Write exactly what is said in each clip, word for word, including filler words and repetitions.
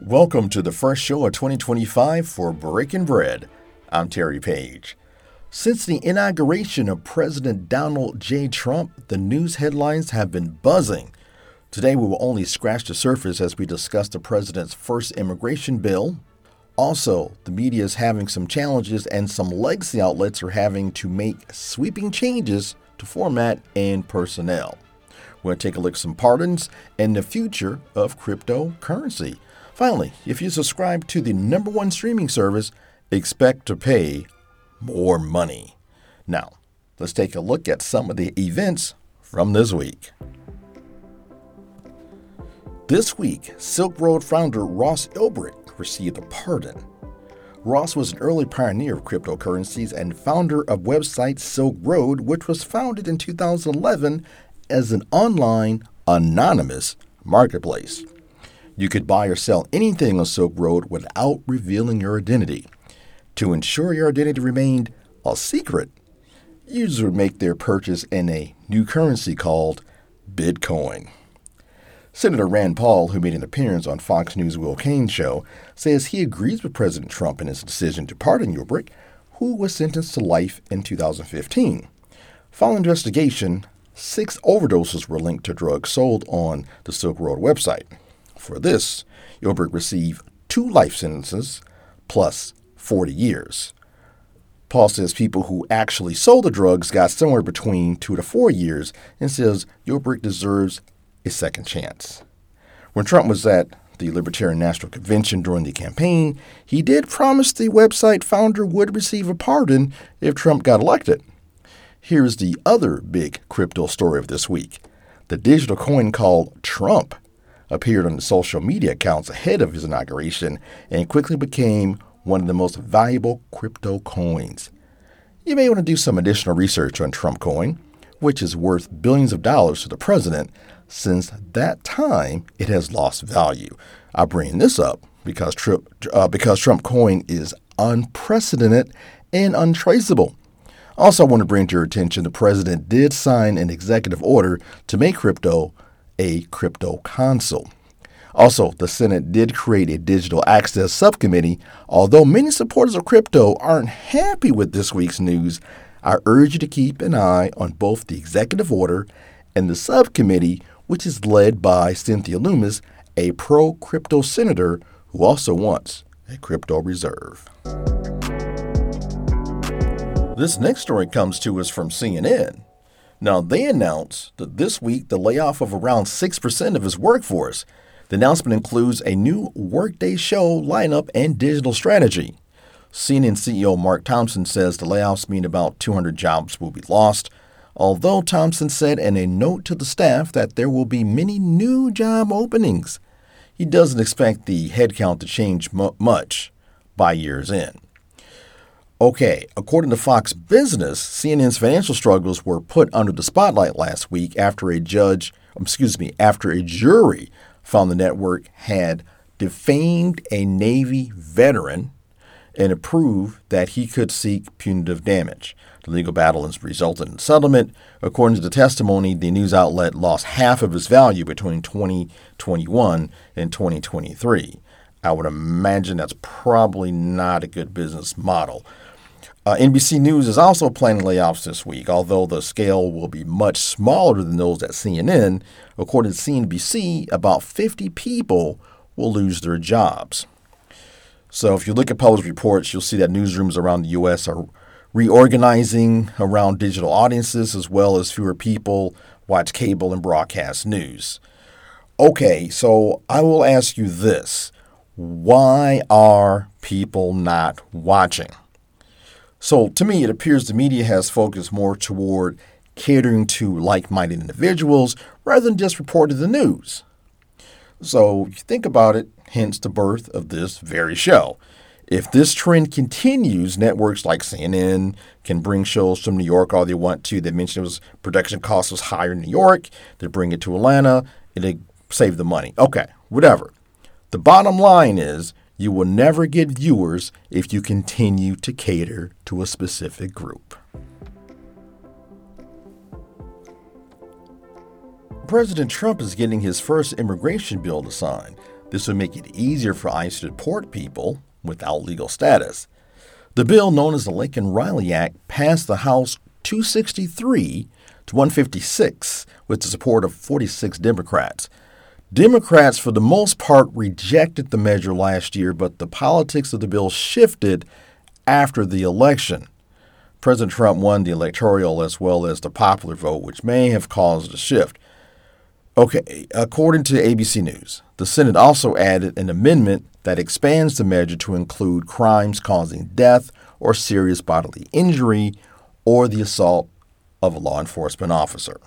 Welcome to the first show of twenty twenty-five for Breaking Bread. I'm Terry Page. Since the inauguration of President Donald J. Trump, the news headlines have been buzzing. Today we will only scratch the surface as we discuss the president's first immigration bill. Also, the media is having some challenges and some legacy outlets are having to make sweeping changes to format and personnel. We're going to take a look at some pardons and the future of cryptocurrency. Finally, if you subscribe to the number one streaming service, expect to pay more money. Now, let's take a look at some of the events from this week. This week, Silk Road founder Ross Ulbricht received a pardon. Ross was an early pioneer of cryptocurrencies and founder of website Silk Road, which was founded in two thousand eleven as an online, anonymous marketplace. You could buy or sell anything on Silk Road without revealing your identity. To ensure your identity remained a secret, users would make their purchase in a new currency called Bitcoin. Senator Rand Paul, who made an appearance on Fox News' Will Cain show, says he agrees with President Trump in his decision to pardon Ulbricht, who was sentenced to life in two thousand fifteen. Following investigation, six overdoses were linked to drugs sold on the Silk Road website. For this, Ulbricht received two life sentences plus forty years. Paul says people who actually sold the drugs got somewhere between two to four years and says Ulbricht deserves a second chance. When Trump was at the Libertarian National Convention during the campaign, he did promise the website founder would receive a pardon if Trump got elected. Here's the other big crypto story of this week. The digital coin called Trump appeared on the social media accounts ahead of his inauguration and quickly became one of the most valuable crypto coins. You may want to do some additional research on Trump coin, which is worth billions of dollars to the president. Since that time, it has lost value. I bring this up because, Trump, uh, because Trump coin is unprecedented and untraceable. Also, I want to bring to your attention the president did sign an executive order to make crypto a crypto consul. Also, the Senate did create a digital access subcommittee. Although many supporters of crypto aren't happy with this week's news, I urge you to keep an eye on both the executive order and the subcommittee, which is led by Cynthia Lummis, a pro-crypto senator who also wants a crypto reserve. This next story comes to us from C N N. Now, they announced that this week the layoff of around six percent of its workforce. The announcement includes a new workday show lineup and digital strategy. C N N C E O Mark Thompson says the layoffs mean about two hundred jobs will be lost, although Thompson said in a note to the staff that there will be many new job openings. He doesn't expect the headcount to change mu- much by year's end. Okay, according to Fox Business, C N N's financial struggles were put under the spotlight last week after a judge, excuse me, after a jury found the network had defamed a Navy veteran and approved that he could seek punitive damage. The legal battle has resulted in settlement. According to the testimony, the news outlet lost half of its value between twenty twenty-one and twenty twenty-three. I would imagine that's probably not a good business model. Uh, N B C News is also planning layoffs this week, although the scale will be much smaller than those at C N N. According to C N B C, about fifty people will lose their jobs. So if you look at published reports, you'll see that newsrooms around the U S are reorganizing around digital audiences, as well as fewer people watch cable and broadcast news. Okay, so I will ask you this. Why are people not watching? So to me, it appears the media has focused more toward catering to like-minded individuals rather than just reporting the news. So if you think about it, hence the birth of this very show. If this trend continues, networks like C N N can bring shows from New York all they want to. They mentioned it was production cost was higher in New York. They bring it to Atlanta and they save the money. Okay, whatever. The bottom line is you will never get viewers if you continue to cater to a specific group. President Trump is getting his first immigration bill to sign. This would make it easier for ICE to deport people without legal status. The bill, known as the Lincoln Riley Act, passed the House two sixty-three to one fifty-six with the support of forty-six Democrats. Democrats, for the most part, rejected the measure last year, but the politics of the bill shifted after the election. President Trump won the electoral as well as the popular vote, which may have caused a shift. Okay, according to A B C News, the Senate also added an amendment that expands the measure to include crimes causing death or serious bodily injury or the assault of a law enforcement officer.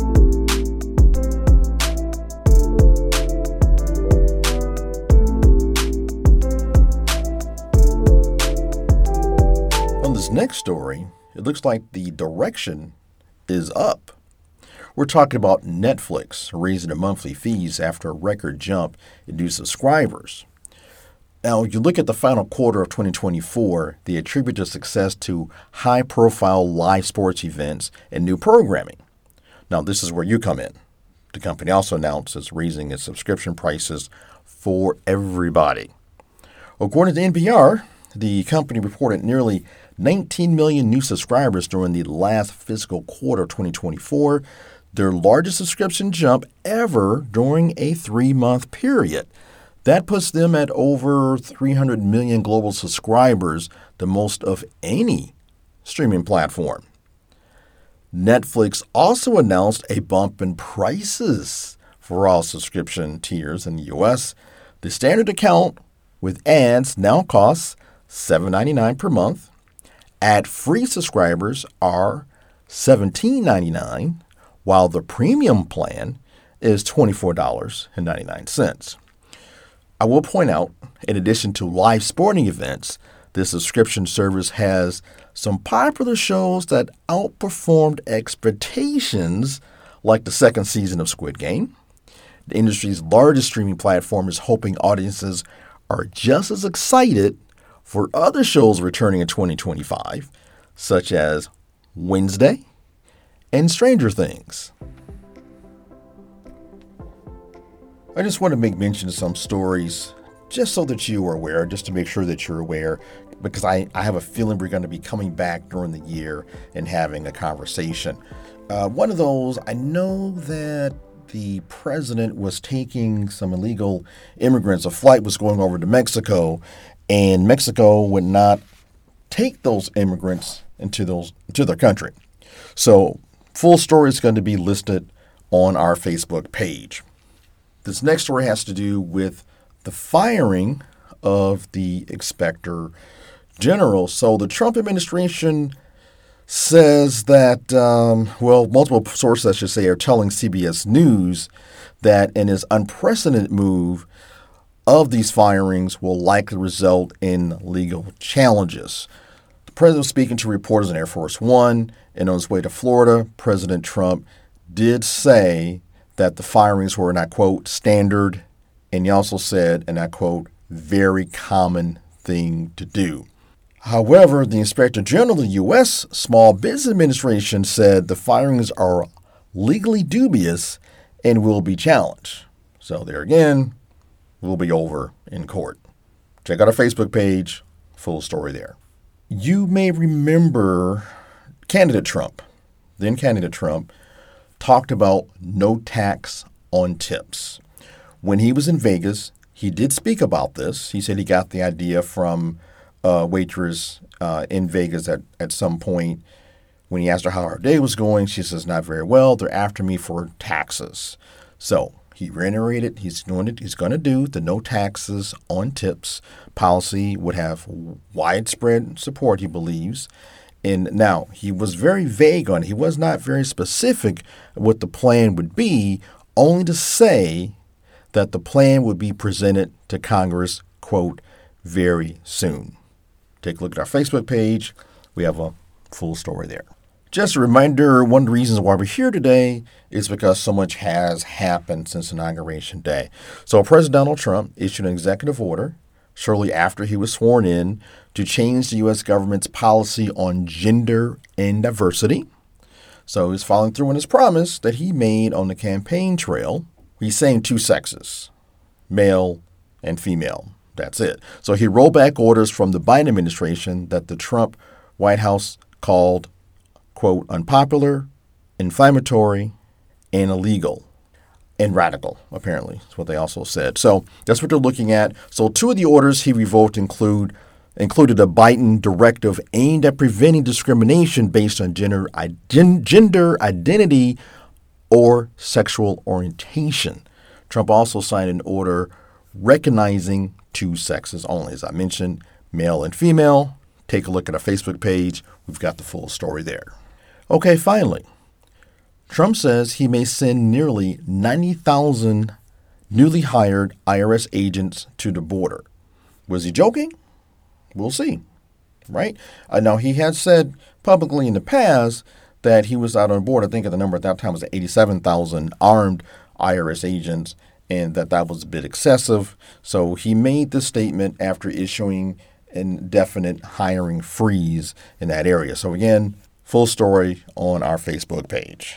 On this next story, it looks like the direction is up. We're talking about Netflix raising their monthly fees after a record jump in new subscribers. Now, you look at the final quarter of twenty twenty-four, they attribute their success to high-profile live sports events and new programming. Now, this is where you come in. The company also announced it's raising its subscription prices for everybody. According to N P R, the company reported nearly nineteen million new subscribers during the last fiscal quarter of twenty twenty-four, their largest subscription jump ever during a three-month period. That puts them at over three hundred million global subscribers, the most of any streaming platform. Netflix also announced a bump in prices for all subscription tiers in the U S. The standard account with ads now costs seven dollars and ninety-nine cents per month. Ad-free subscribers are seventeen dollars and ninety-nine cents, while the premium plan is twenty-four dollars and ninety-nine cents. I will point out, in addition to live sporting events, this subscription service has some popular shows that outperformed expectations, like the second season of Squid Game. The industry's largest streaming platform is hoping audiences are just as excited for other shows returning in twenty twenty-five, such as Wednesday and Stranger Things. I just want to make mention of some stories just so that you are aware, just to make sure that you're aware, because I, I have a feeling we're going to be coming back during the year and having a conversation. Uh, one of those, I know that the president was taking some illegal immigrants. A flight was going over to Mexico, and Mexico would not take those immigrants into those into their country. So full story is going to be listed on our Facebook page. This next story has to do with the firing of the Inspector General. So the Trump administration says that, um, well, multiple sources, I should say, are telling C B S News that in his unprecedented move of these firings will likely result in legal challenges. The president was speaking to reporters on Air Force One, and on his way to Florida, President Trump did say that the firings were, and I quote, standard, and he also said, and I quote, very common thing to do. However, the Inspector General of the U S Small Business Administration said the firings are legally dubious and will be challenged. So there again, will be over in court. Check out our Facebook page, full story there. You may remember candidate Trump, then candidate Trump, talked about no tax on tips. When he was in Vegas, he did speak about this. He said he got the idea from a waitress uh, in Vegas at, at some point. When he asked her how her day was going, she says, not very well. They're after me for taxes. So he reiterated he's going to, he's going to do the no taxes on tips policy, would have widespread support, he believes. And now, he was very vague on it. He was not very specific what the plan would be, only to say that the plan would be presented to Congress, quote, very soon. Take a look at our Facebook page. We have a full story there. Just a reminder, one of the reasons why we're here today is because so much has happened since Inauguration Day. So President Donald Trump issued an executive order shortly after he was sworn in to change the U S government's policy on gender and diversity. So he's following through on his promise that he made on the campaign trail. He's saying two sexes, male and female. That's it. So he rolled back orders from the Biden administration that the Trump White House called, quote, unpopular, inflammatory, and illegal. And radical, apparently, is what they also said. So that's what they're looking at. So two of the orders he revoked include included a Biden directive aimed at preventing discrimination based on gender, gender identity or sexual orientation. Trump also signed an order recognizing two sexes only. As I mentioned, male and female. Take a look at our Facebook page. We've got the full story there. Okay, finally. Trump says he may send nearly ninety thousand newly hired I R S agents to the border. Was he joking? We'll see, right? Uh, now, he had said publicly in the past that he was out on board. I think the number at that time was eighty-seven thousand armed I R S agents, and that that was a bit excessive. So he made the statement after issuing an indefinite hiring freeze in that area. So again, full story on our Facebook page.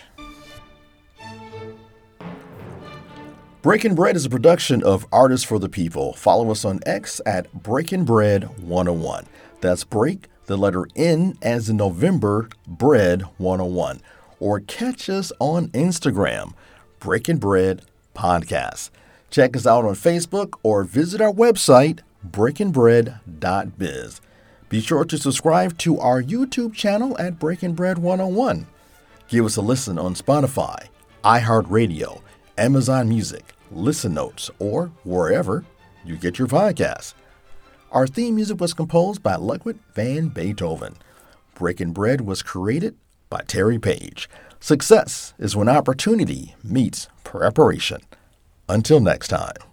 Breaking Bread is a production of Artists for the People. Follow us on X at Breaking Bread one oh one. That's break, the letter N as in November, bread one oh one. Or catch us on Instagram, Breaking Bread Podcast. Check us out on Facebook or visit our website, breaking bread dot biz. Be sure to subscribe to our YouTube channel at Breaking Bread one oh one. Give us a listen on Spotify, iHeartRadio, Amazon Music, Listen Notes, or wherever you get your podcasts. Our theme music was composed by Ludwig van Beethoven. Breaking Bread was created by Terry Page. Success is when opportunity meets preparation. Until next time.